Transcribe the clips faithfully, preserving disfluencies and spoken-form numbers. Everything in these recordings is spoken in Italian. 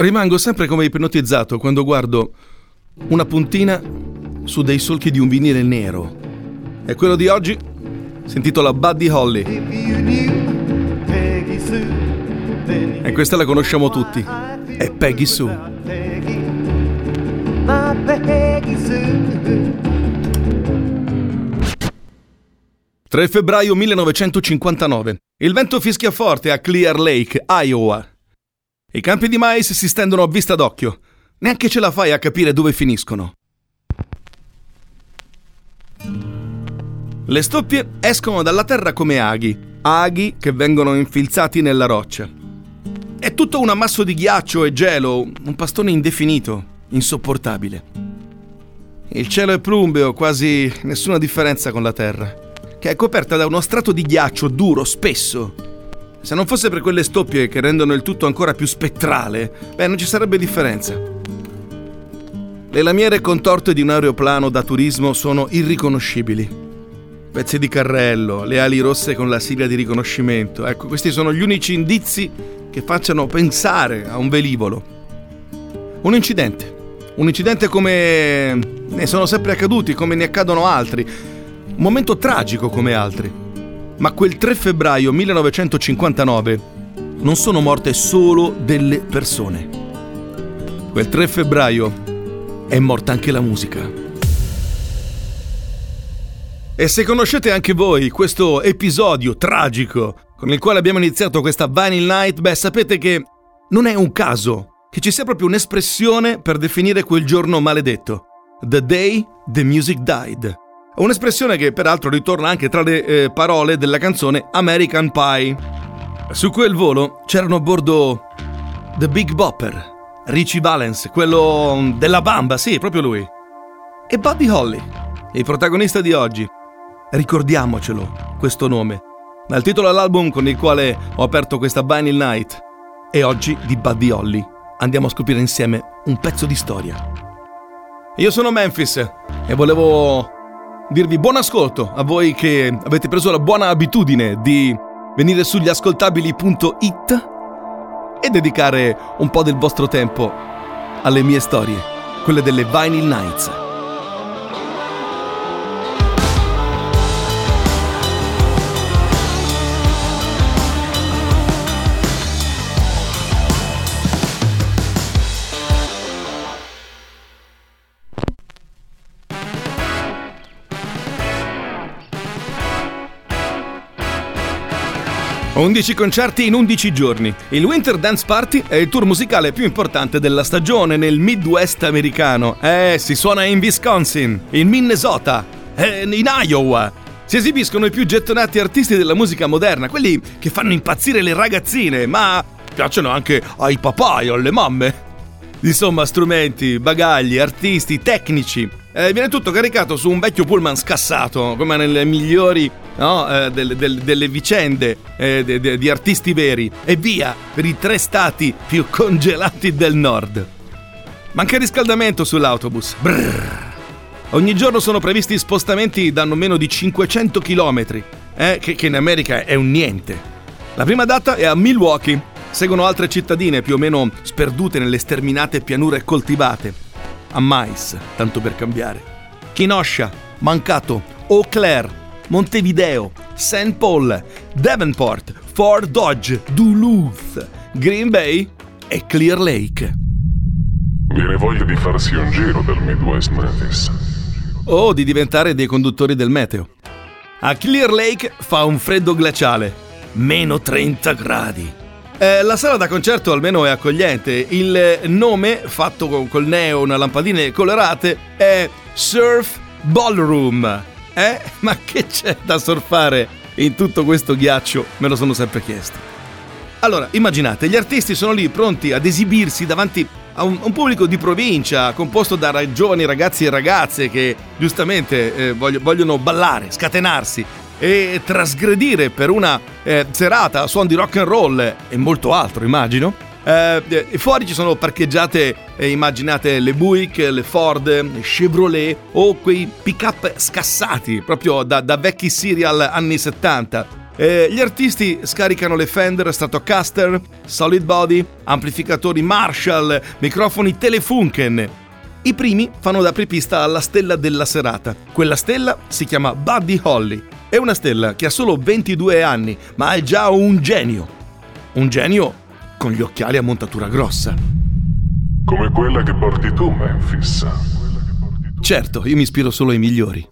Rimango sempre come ipnotizzato quando guardo una puntina su dei solchi di un vinile nero. E quello di oggi si intitola Buddy Holly. E questa la conosciamo tutti. È Peggy Sue. tre febbraio millenovecentocinquantanove. Il vento fischia forte a Clear Lake, Iowa. I campi di mais si stendono a vista d'occhio. Neanche ce la fai a capire dove finiscono. Le stoppie escono dalla terra come aghi, aghi che vengono infilzati nella roccia. È tutto un ammasso di ghiaccio e gelo, un pastone indefinito, insopportabile. Il cielo è plumbeo, quasi nessuna differenza con la terra, che è coperta da uno strato di ghiaccio duro, spesso. Se non fosse per quelle stoppie che rendono il tutto ancora più spettrale, beh, non ci sarebbe differenza. Le lamiere contorte di un aeroplano da turismo sono irriconoscibili. Pezzi di carrello, le ali rosse con la sigla di riconoscimento. Ecco, questi sono gli unici indizi che facciano pensare a un velivolo. Un incidente. Un incidente come ne sono sempre accaduti, come ne accadono altri. Un momento tragico come altri. Ma quel tre febbraio millenovecentocinquantanove non sono morte solo delle persone. Quel tre febbraio è morta anche la musica. E se conoscete anche voi questo episodio tragico con il quale abbiamo iniziato questa Vinyl Night, beh, sapete che non è un caso che ci sia proprio un'espressione per definire quel giorno maledetto. The day the music died. Un'espressione che peraltro ritorna anche tra le eh, parole della canzone American Pie. Su quel volo c'erano a bordo The Big Bopper, Richie Valens, quello della bamba, sì, proprio lui, e Buddy Holly, il protagonista di oggi. Ricordiamocelo, questo nome, dal titolo all'album con il quale ho aperto questa Vinyl Night. E oggi di Buddy Holly andiamo a scoprire insieme un pezzo di storia. Io sono Memphis e volevo dirvi buon ascolto a voi che avete preso la buona abitudine di venire sugli ascoltabili punto it e dedicare un po' del vostro tempo alle mie storie, quelle delle Vinyl Nights. undici concerti in undici giorni. Il Winter Dance Party è il tour musicale più importante della stagione nel Midwest americano. Eh, si suona in Wisconsin, in Minnesota, eh, in Iowa. Si esibiscono i più gettonati artisti della musica moderna, quelli che fanno impazzire le ragazzine, ma piacciono anche ai papà e alle mamme. Insomma, strumenti, bagagli, artisti, tecnici. Eh, viene tutto caricato su un vecchio pullman scassato, come nelle migliori no, eh, delle, delle, delle vicende eh, de, de, di artisti veri, e via per i tre stati più congelati del nord. Manca riscaldamento sull'autobus. Brrr. Ogni giorno sono previsti spostamenti da non meno di cinquecento chilometri, eh, che, che in America è un niente. La prima data è a Milwaukee, seguono altre cittadine più o meno sperdute nelle sterminate pianure coltivate. A mais, tanto per cambiare. Kenosha, Mankato, Eau Claire, Montevideo, Saint Paul, Davenport, Fort Dodge, Duluth, Green Bay e Clear Lake. Viene voglia di farsi un giro del Midwest, Memphis. O di diventare dei conduttori del meteo. A Clear Lake fa un freddo glaciale, meno trenta gradi. Eh, la sala da concerto almeno è accogliente. Il nome, fatto con, col neon, lampadine colorate, è Surf Ballroom. Eh? Ma che c'è da surfare in tutto questo ghiaccio? Me lo sono sempre chiesto. Allora, immaginate, gli artisti sono lì pronti ad esibirsi davanti a un, un pubblico di provincia composto da ra- giovani ragazzi e ragazze che giustamente eh, voglio, vogliono ballare, scatenarsi e trasgredire per una eh, serata a suon di rock and roll e molto altro, immagino. Eh, eh, fuori ci sono parcheggiate, eh, immaginate, le Buick, le Ford, le Chevrolet o quei pick-up scassati proprio da, da vecchi serial anni settanta. Eh, gli artisti scaricano le Fender Stratocaster, Solid Body, amplificatori Marshall, microfoni Telefunken. I primi fanno da apripista alla stella della serata. Quella stella si chiama Buddy Holly. È una stella che ha solo ventidue anni, ma è già un genio. Un genio con gli occhiali a montatura grossa. Come quella che porti tu, Memphis. Certo, io mi ispiro solo ai migliori.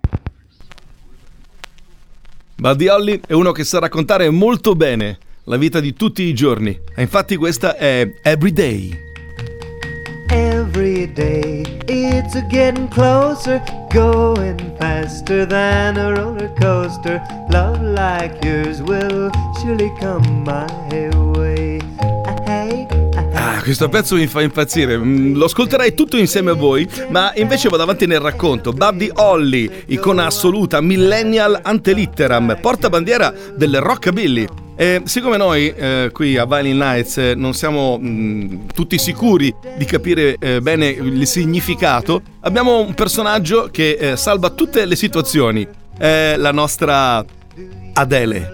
Buddy Holly è uno che sa raccontare molto bene la vita di tutti i giorni. E infatti questa è Everyday. Every day it's a getting closer, going faster than a roller coaster. Love like yours will surely come my way. Hey, Ah, questo pezzo mi fa impazzire. Lo ascolterei tutto insieme a voi, ma invece vado avanti nel racconto. Buddy Holly, icona assoluta, millennial ante litteram, portabandiera del rockabilly. E siccome noi eh, qui a Vinyl Nights eh, non siamo mh, tutti sicuri di capire eh, bene il significato, abbiamo un personaggio che eh, salva tutte le situazioni. È la nostra Adele.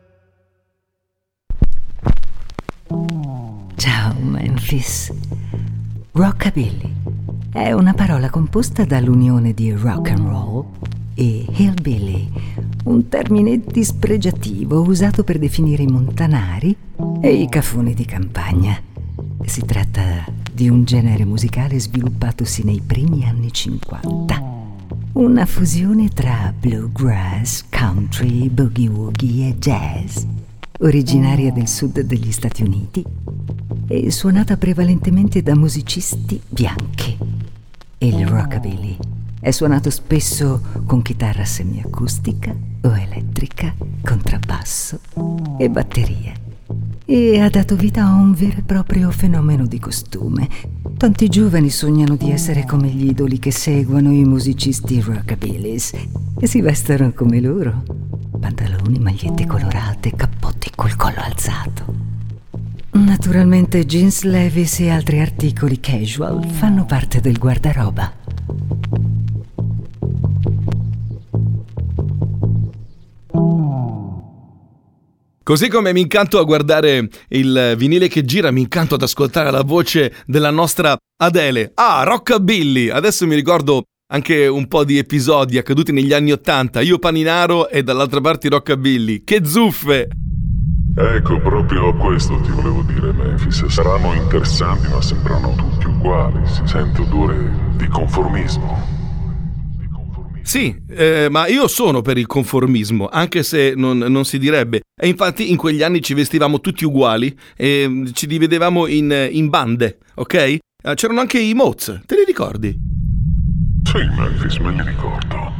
Ciao Memphis. Rockabilly è una parola composta dall'unione di rock and roll e hillbilly, un termine dispregiativo usato per definire i montanari e i cafoni di campagna. Si tratta di un genere musicale sviluppatosi nei primi anni cinquanta. Una fusione tra bluegrass, country, boogie woogie e jazz, originaria del sud degli Stati Uniti e suonata prevalentemente da musicisti bianchi. Il rockabilly è suonato spesso con chitarra semiacustica o elettrica, contrabbasso e batterie, e ha dato vita a un vero e proprio fenomeno di costume. Tanti giovani sognano di essere come gli idoli che seguono i musicisti rockabillys e si vestono come loro: pantaloni, magliette colorate, cappotti col collo alzato. Naturalmente jeans Levi's e altri articoli casual fanno parte del guardaroba. Così come mi incanto a guardare il vinile che gira, mi incanto ad ascoltare la voce della nostra Adele. Ah, rockabilly! Adesso mi ricordo anche un po' di episodi accaduti negli anni Ottanta. Io paninaro e dall'altra parte rockabilly. Che zuffe! Ecco, proprio questo ti volevo dire, Memphis. Saranno interessanti, ma sembrano tutti uguali. Si sente odore di conformismo. Sì, eh, ma io sono per il conformismo, anche se non, non si direbbe. E infatti in quegli anni ci vestivamo tutti uguali e ci dividevamo in, in bande, ok? Eh, c'erano anche i Moz, te li ricordi? Sì, Memphis, me li ricordo.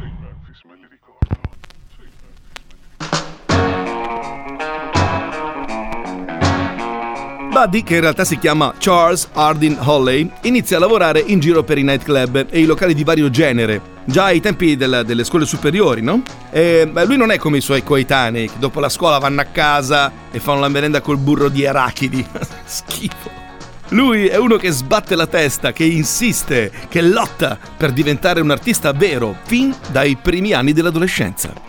Buddy, che in realtà si chiama Charles Hardin Holley, inizia a lavorare in giro per i nightclub e i locali di vario genere, già ai tempi del, delle scuole superiori, no? E beh, lui non è come i suoi coetanei, che dopo la scuola vanno a casa e fanno la merenda col burro di arachidi. Schifo. Lui è uno che sbatte la testa, che insiste, che lotta per diventare un artista vero, fin dai primi anni dell'adolescenza.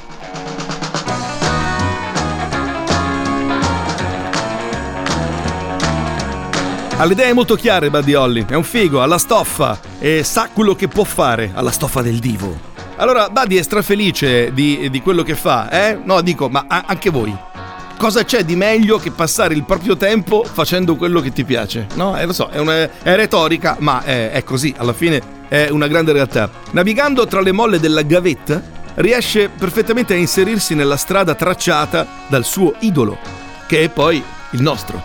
Ha le idee molto chiare Buddy Holly, è un figo, ha la stoffa e sa quello che può fare, ha la stoffa del divo. Allora Buddy è strafelice di, di quello che fa, eh? No, dico, ma a- anche voi. Cosa c'è di meglio che passare il proprio tempo facendo quello che ti piace? No, eh, lo so, è, una, è retorica, ma è, è così, alla fine è una grande realtà. Navigando tra le molle della gavetta, riesce perfettamente a inserirsi nella strada tracciata dal suo idolo, che è poi il nostro.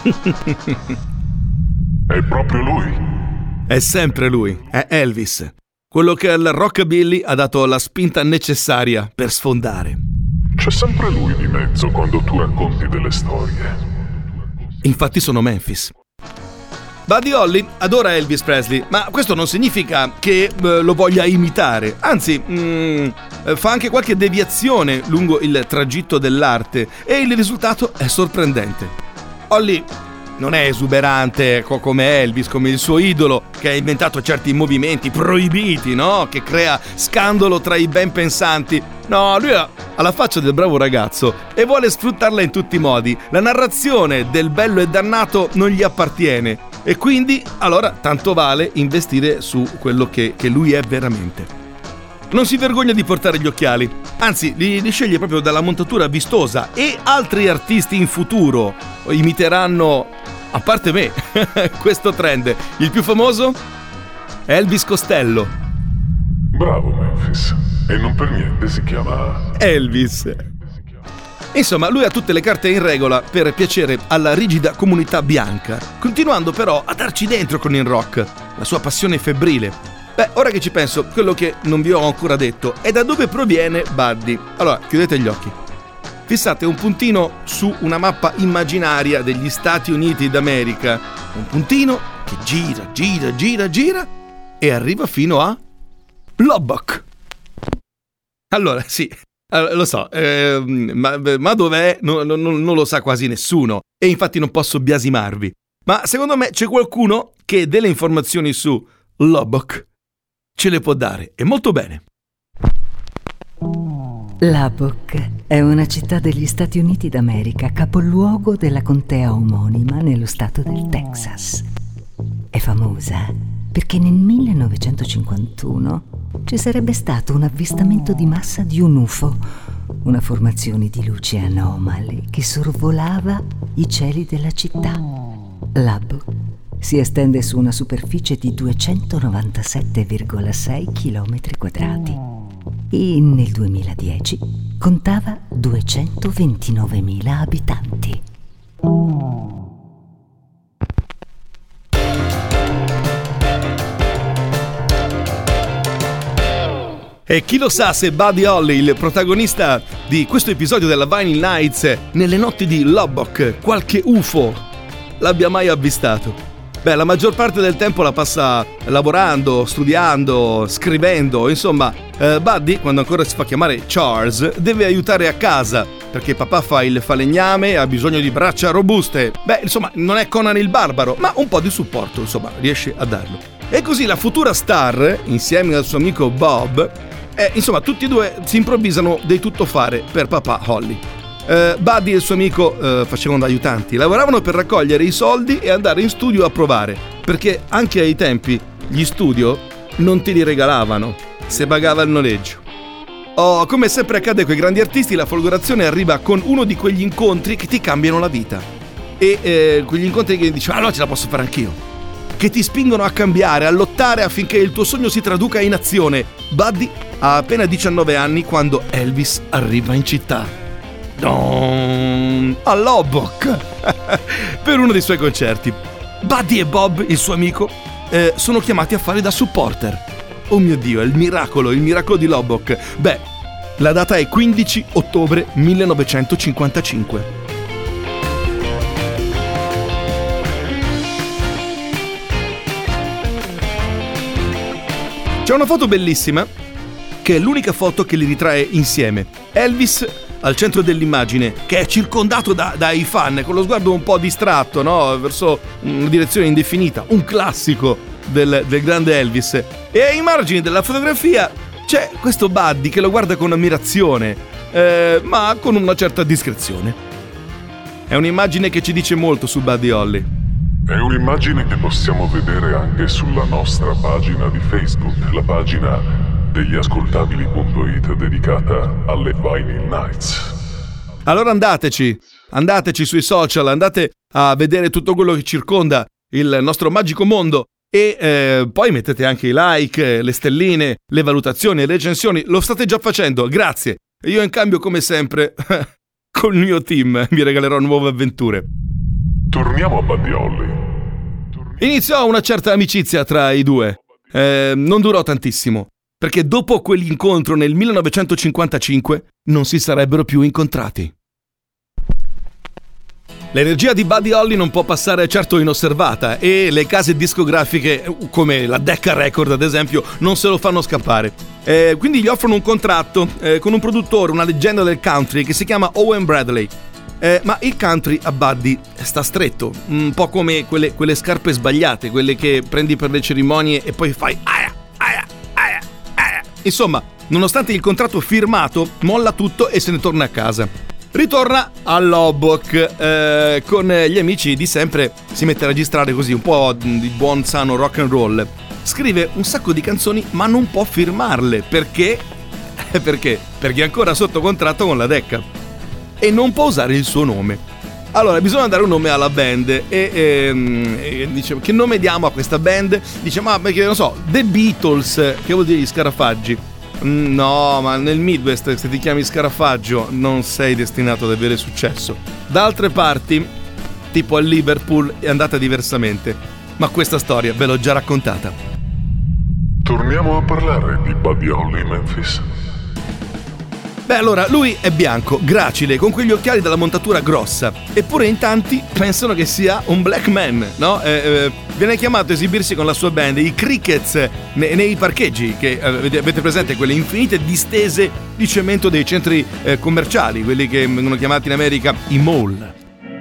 È proprio lui. È sempre lui, è Elvis, quello che al rockabilly ha dato la spinta necessaria per sfondare. C'è sempre lui di mezzo quando tu racconti delle storie. Infatti sono Memphis. Buddy Holly adora Elvis Presley, ma questo non significa che eh, lo voglia imitare. Anzi, mm, fa anche qualche deviazione lungo il tragitto dell'arte e il risultato è sorprendente. Holly non è esuberante come Elvis, come il suo idolo, che ha inventato certi movimenti proibiti, no? Che crea scandalo tra i ben pensanti. No, lui ha la faccia del bravo ragazzo e vuole sfruttarla in tutti i modi. La narrazione del bello e dannato non gli appartiene e quindi, allora, tanto vale investire su quello che, che lui è veramente. Non si vergogna di portare gli occhiali, anzi li, li sceglie proprio dalla montatura vistosa, e altri artisti in futuro imiteranno, a parte me, questo trend. Il più famoso? Elvis Costello. Bravo Memphis, e non per niente si chiama Elvis. Insomma, lui ha tutte le carte in regola per piacere alla rigida comunità bianca, continuando però a darci dentro con il rock, la sua passione febbrile. Beh, ora che ci penso, quello che non vi ho ancora detto è da dove proviene Buddy. Allora, chiudete gli occhi. Fissate un puntino su una mappa immaginaria degli Stati Uniti d'America. Un puntino che gira, gira, gira, gira e arriva fino a Lubbock. Allora, sì, lo so, eh, ma, ma dov'è? No, no, non lo sa quasi nessuno e infatti non posso biasimarvi. Ma secondo me c'è qualcuno che delle informazioni su Lubbock ce le può dare, e molto bene. Lubbock è una città degli Stati Uniti d'America, capoluogo della contea omonima nello stato del Texas. È famosa perché nel millenovecentocinquantuno ci sarebbe stato un avvistamento di massa di un U F O, una formazione di luci anomale che sorvolava i cieli della città. Lubbock si estende su una superficie di duecentonovantasette virgola sei chilometri quadrati e nel duemiladieci contava duecentoventinovemila abitanti. E chi lo sa se Buddy Holly, il protagonista di questo episodio della Vinyl Nights, nelle notti di Lubbock, qualche U F O l'abbia mai avvistato. Beh, la maggior parte del tempo la passa lavorando, studiando, scrivendo. Insomma, eh, Buddy, quando ancora si fa chiamare Charles, deve aiutare a casa perché papà fa il falegname e ha bisogno di braccia robuste. Beh, insomma, non è Conan il barbaro, ma un po' di supporto, insomma, riesce a darlo. E così la futura star, insieme al suo amico Bob, eh, insomma, tutti e due si improvvisano dei tuttofare per papà Holly. Uh, Buddy e il suo amico uh, facevano da aiutanti, lavoravano per raccogliere i soldi e andare in studio a provare, perché anche ai tempi gli studio non te li regalavano, se pagava il noleggio. Oh, come sempre accade con i grandi artisti, la folgorazione arriva con uno di quegli incontri che ti cambiano la vita. E eh, quegli incontri che dici, ah no, ce la posso fare anch'io, che ti spingono a cambiare, a lottare affinché il tuo sogno si traduca in azione. Buddy ha appena diciannove anni quando Elvis arriva in città. A Lubbock per uno dei suoi concerti. Buddy e Bob, il suo amico, eh, sono chiamati a fare da supporter. Oh mio Dio, è il miracolo, il miracolo di Lubbock. Beh, la data è quindici ottobre millenovecentocinquantacinque. C'è una foto bellissima che è l'unica foto che li ritrae insieme. Elvis al centro dell'immagine, che è circondato da, dai fan, con lo sguardo un po' distratto, no? Verso una direzione indefinita, un classico del, del grande Elvis. E ai margini della fotografia c'è questo Buddy che lo guarda con ammirazione, eh, ma con una certa discrezione. È un'immagine che ci dice molto su Buddy Holly. È un'immagine che possiamo vedere anche sulla nostra pagina di Facebook, la pagina degli ascoltabili punto it dedicata alle Vinyl Nights. Allora andateci, andateci sui social, andate a vedere tutto quello che circonda il nostro magico mondo e eh, poi mettete anche i like, le stelline, le valutazioni, le recensioni. Lo state già facendo, grazie. Io in cambio, come sempre, col mio team vi regalerò nuove avventure. Torniamo a Buddy Holly. Iniziò una certa amicizia tra i due. Eh, non durò tantissimo, perché dopo quell'incontro nel millenovecentocinquantacinque non si sarebbero più incontrati. L'energia di Buddy Holly non può passare certo inosservata e le case discografiche, come la Decca Record ad esempio, non se lo fanno scappare. Eh, quindi gli offrono un contratto eh, con un produttore, una leggenda del country che si chiama Owen Bradley. Eh, ma il country a Buddy sta stretto, un po' come quelle, quelle scarpe sbagliate, quelle che prendi per le cerimonie e poi fai aia, aia, aia, aia. Insomma, nonostante il contratto firmato, molla tutto e se ne torna a casa. Ritorna a Lubbock, eh, con gli amici di sempre, si mette a registrare così un po' di buon sano rock and roll. Scrive un sacco di canzoni ma non può firmarle, perché? Perché? Perché è ancora sotto contratto con la Decca e non può usare il suo nome. Allora bisogna dare un nome alla band e, e, e dice, che nome diamo a questa band? Dice, ma perché non so, The Beatles, che vuol dire gli scarafaggi? No, ma nel Midwest se ti chiami Scarafaggio non sei destinato ad avere successo. Da altre parti, tipo a Liverpool, è andata diversamente, ma questa storia ve l'ho già raccontata. Torniamo a parlare di Buddy Holly in Memphis. Beh, allora, lui è bianco, gracile, con quegli occhiali dalla montatura grossa, eppure in tanti pensano che sia un black man, no? Eh, eh, viene chiamato a esibirsi con la sua band, i Crickets, ne, nei parcheggi, che eh, avete presente quelle infinite distese di cemento dei centri eh, commerciali, quelli che vengono chiamati in America i mall.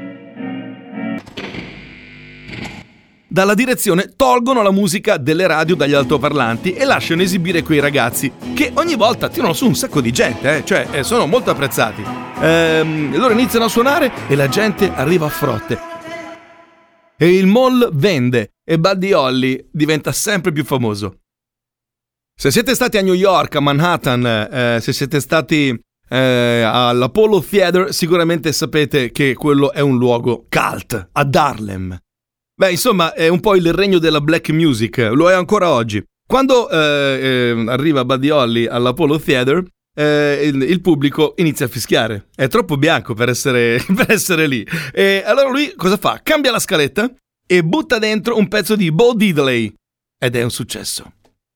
Dalla direzione tolgono la musica delle radio dagli altoparlanti e lasciano esibire quei ragazzi che ogni volta tirano su un sacco di gente, eh? Cioè eh, sono molto apprezzati. Ehm, loro iniziano a suonare e la gente arriva a frotte. E il mall vende e Buddy Holly diventa sempre più famoso. Se siete stati a New York, a Manhattan, eh, se siete stati eh, all'Apollo Theater, sicuramente sapete che quello è un luogo cult, ad Harlem. Beh, insomma, è un po' il regno della black music, lo è ancora oggi. Quando eh, eh, arriva Buddy Holly all'Apollo Theater, eh, il, il pubblico inizia a fischiare. È troppo bianco per essere, per essere lì. E allora lui cosa fa? Cambia la scaletta e butta dentro un pezzo di Bo Diddley. Ed è un successo.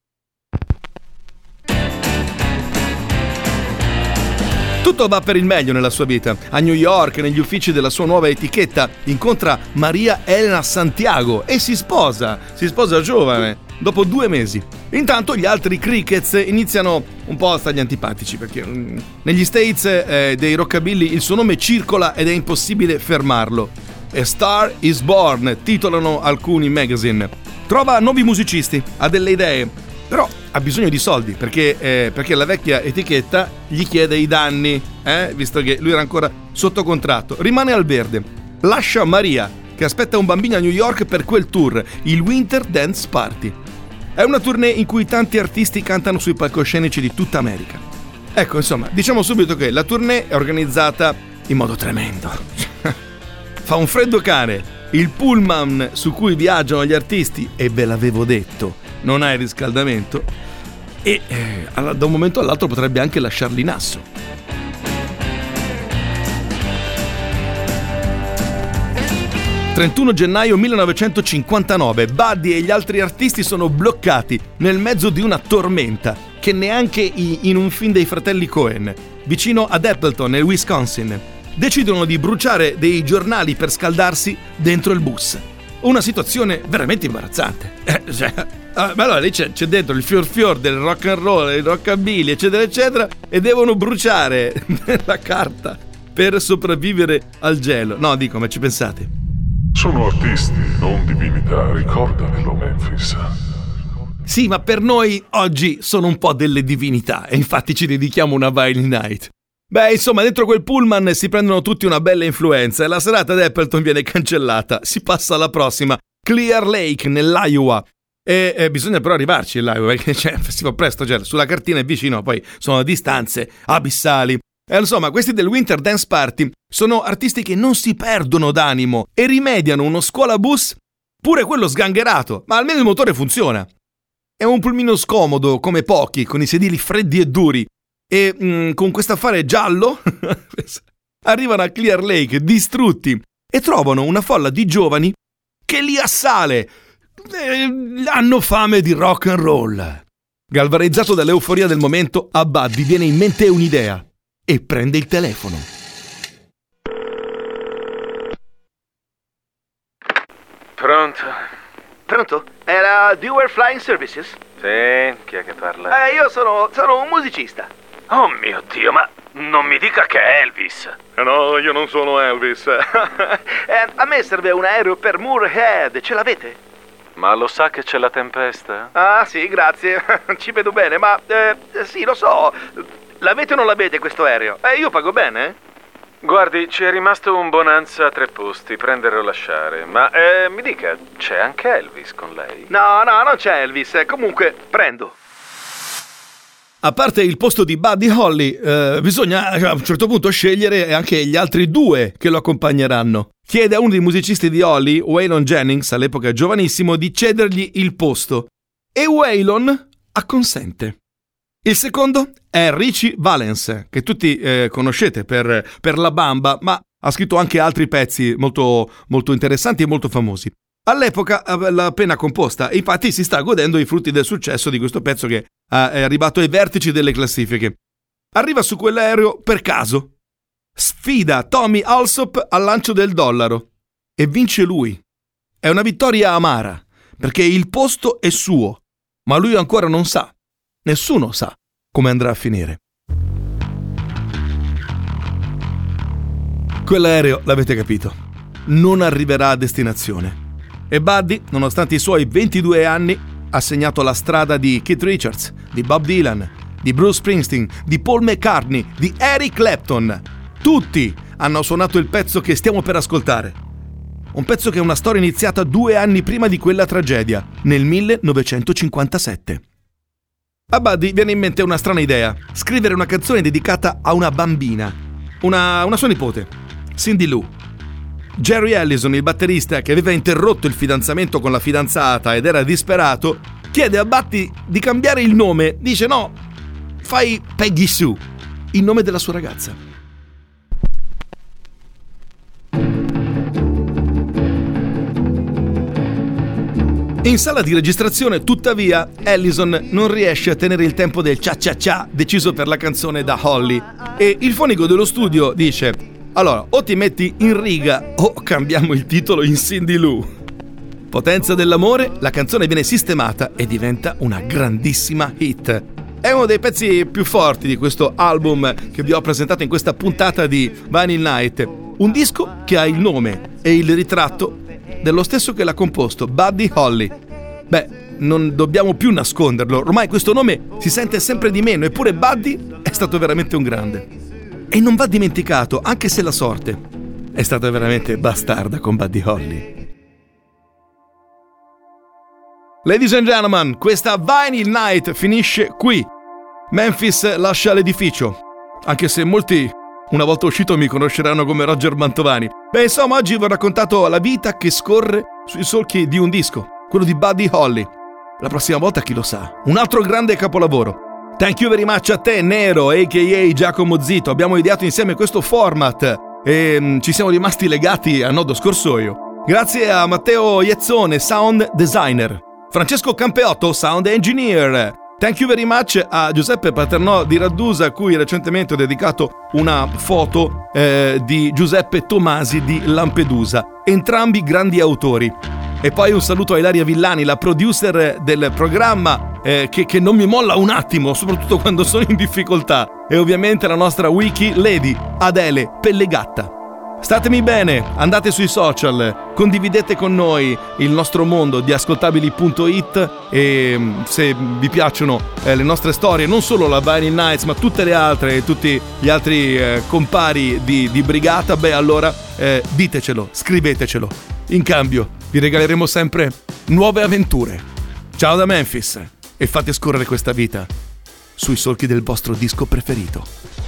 Tutto va per il meglio nella sua vita. A New York, negli uffici della sua nuova etichetta, incontra Maria Elena Santiago e si sposa. Si sposa giovane, dopo due mesi. Intanto gli altri Crickets iniziano un po' a stargli antipatici, perché mm, negli States eh, dei rockabilly il suo nome circola ed è impossibile fermarlo. A Star is Born, titolano alcuni magazine. Trova nuovi musicisti, ha delle idee, però ha bisogno di soldi, perché, eh, perché la vecchia etichetta gli chiede i danni, eh, visto che lui era ancora sotto contratto. Rimane al verde. Lascia Maria, che aspetta un bambino a New York per quel tour, il Winter Dance Party. È una tournée in cui tanti artisti cantano sui palcoscenici di tutta America. Ecco, insomma, diciamo subito che la tournée è organizzata in modo tremendo. Fa un freddo cane. Il pullman su cui viaggiano gli artisti, e ve l'avevo detto, non ha il riscaldamento e eh, da un momento all'altro potrebbe anche lasciarli in asso. trentuno gennaio millenovecentocinquantanove, Buddy e gli altri artisti sono bloccati nel mezzo di una tormenta che neanche in un film dei fratelli Coen, vicino ad Appleton, nel Wisconsin. Decidono di bruciare dei giornali per scaldarsi dentro il bus. Una situazione veramente imbarazzante. Eh, cioè, ah, ma allora lì c'è, c'è dentro il fior fior del rock and roll, il rockabilly, eccetera, eccetera, e devono bruciare la carta per sopravvivere al gelo. No, dico, ma ci pensate? Sono artisti, non divinità, ricordamelo, Memphis. Sì, ma per noi oggi sono un po' delle divinità e infatti ci dedichiamo una Vinyl Night. Beh, insomma, dentro quel pullman si prendono tutti una bella influenza e la serata ad Appleton viene cancellata. Si passa alla prossima, Clear Lake, nell'Iowa. E, e bisogna però arrivarci all'Iowa, perché cioè, si fa presto, cioè, sulla cartina è vicino, poi sono distanze abissali. E insomma, questi del Winter Dance Party sono artisti che non si perdono d'animo e rimediano uno scuolabus, pure quello sgangherato, ma almeno il motore funziona. È un pulmino scomodo, come pochi, con i sedili freddi e duri. E mh, con questo affare giallo arrivano a Clear Lake distrutti e trovano una folla di giovani che li assale. Eh, hanno fame di rock and roll. Galvanizzato dall'euforia del momento, a Buddy viene in mente un'idea e prende il telefono. Pronto? Pronto? Era Dewar Flying Services? Sì, chi è che parla? Eh, io sono, sono un musicista. Oh mio Dio, ma Non mi dica che è Elvis. No, io non sono Elvis. eh, a me serve un aereo per Moorhead, ce l'avete? Ma lo sa che c'è la tempesta? Ah sì, grazie, ci vedo bene, ma eh, sì, lo so. L'avete o non l'avete questo aereo? Eh, io pago bene, eh? Guardi, ci è rimasto un Bonanza a tre posti, prendere o lasciare. Ma eh, mi dica, c'è anche Elvis con lei? No, no, non c'è Elvis, comunque prendo. A parte il posto di Buddy Holly, eh, bisogna a un certo punto scegliere anche gli altri due che lo accompagneranno. Chiede a uno dei musicisti di Holly, Waylon Jennings, all'epoca giovanissimo, di cedergli il posto. E Waylon acconsente. Il secondo è Richie Valens, che tutti eh, conoscete per, per La Bamba, ma ha scritto anche altri pezzi molto, molto interessanti e molto famosi. All'epoca l'ha appena composta e infatti si sta godendo i frutti del successo di questo pezzo che è arrivato ai vertici delle classifiche. Arriva su quell'aereo per caso. Sfida Tommy Allsop al lancio del dollaro e vince lui. È una vittoria amara perché il posto è suo, ma lui ancora non sa. Nessuno sa come andrà a finire. Quell'aereo, l'avete capito, non arriverà a destinazione. E Buddy, nonostante i suoi ventidue anni, ha segnato la strada di Keith Richards, di Bob Dylan, di Bruce Springsteen, di Paul McCartney, di Eric Clapton. Tutti hanno suonato il pezzo che stiamo per ascoltare. Un pezzo che è una storia iniziata due anni prima di quella tragedia, nel millenovecentocinquantasette. A Buddy viene in mente una strana idea: scrivere una canzone dedicata a una bambina, una, una sua nipote, Cindy Lou. Jerry Allison, il batterista che aveva interrotto il fidanzamento con la fidanzata ed era disperato, chiede a Buddy di cambiare il nome. Dice no, fai Peggy Sue, il nome della sua ragazza. In sala di registrazione, tuttavia, Allison non riesce a tenere il tempo del cia-cia-cia deciso per la canzone da Holly e il fonico dello studio dice: allora, o ti metti in riga o cambiamo il titolo in Cindy Lou. Potenza dell'amore, la canzone viene sistemata e diventa una grandissima hit. È uno dei pezzi più forti di questo album che vi ho presentato in questa puntata di Vinyl Night. Un disco che ha il nome e il ritratto dello stesso che l'ha composto, Buddy Holly. Beh, non dobbiamo più nasconderlo, ormai questo nome si sente sempre di meno, eppure Buddy è stato veramente un grande. E non va dimenticato, anche se la sorte è stata veramente bastarda con Buddy Holly. Ladies and gentlemen, questa Vinyl Night finisce qui. Memphis lascia l'edificio, anche se molti, una volta uscito, mi conosceranno come Roger Mantovani. Beh, insomma, oggi vi ho raccontato la vita che scorre sui solchi di un disco, quello di Buddy Holly. La prossima volta, chi lo sa, un altro grande capolavoro. Thank you very much a te, Nero, a k a. Giacomo Zito. Abbiamo ideato insieme questo format e mh, ci siamo rimasti legati a nodo scorsoio. Grazie a Matteo Iezzone, sound designer. Francesco Campeotto, sound engineer. Thank you very much a Giuseppe Paternò di Raddusa, a cui recentemente ho dedicato una foto eh, di Giuseppe Tomasi di Lampedusa. Entrambi grandi autori. E poi un saluto a Ilaria Villani, la producer del programma, eh, che, che non mi molla un attimo, soprattutto quando sono in difficoltà. E ovviamente la nostra wiki lady, Adele Pellegatta. Statemi bene, andate sui social, condividete con noi il nostro mondo di ascoltabili punto it e se vi piacciono eh, le nostre storie, non solo la Vinyl Nights ma tutte le altre e tutti gli altri eh, compari di, di brigata, beh allora eh, ditecelo, scrivetecelo. In cambio vi regaleremo sempre nuove avventure. Ciao da Memphis e fate scorrere questa vita sui solchi del vostro disco preferito.